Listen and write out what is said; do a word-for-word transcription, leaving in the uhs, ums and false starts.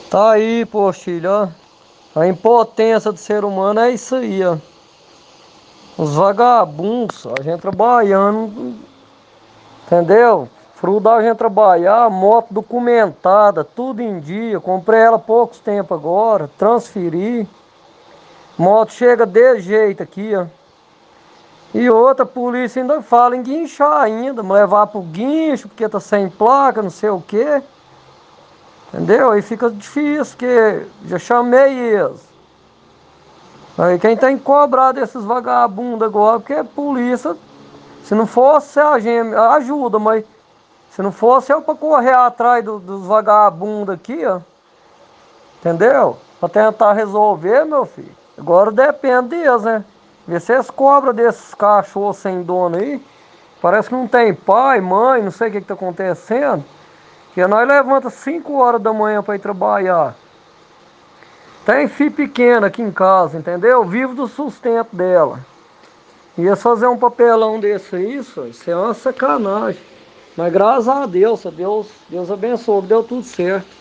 Tá aí, pô, filho, ó. A impotência do ser humano é isso aí, ó. Os vagabundos, a gente trabalhando, entendeu? Fruto da gente trabalhar, moto documentada, tudo em dia. Comprei ela há poucos tempo agora, transferi. Moto chega de jeito aqui, ó. E outra, polícia ainda fala em guinchar ainda, levar pro guincho, porque tá sem placa, não sei o quê. Entendeu? Aí fica difícil, porque já chamei eles. Aí quem tem que cobrar desses vagabundos agora, porque a polícia, se não fosse a gente, ajuda, mas se não fosse eu pra correr atrás do- dos vagabundos aqui, ó, entendeu? Pra tentar resolver, meu filho. Agora depende deles, né? Vê se eles cobram desses cachorros sem dono aí. Parece que não tem pai, mãe, não sei o que que tá acontecendo. Que nós levanta cinco horas da manhã pra ir trabalhar. Tem filho pequeno aqui em casa, entendeu? Vivo do sustento dela. Ia fazer um papelão desse aí, isso, isso é uma sacanagem. Mas graças a Deus, Deus, Deus abençoou, deu tudo certo.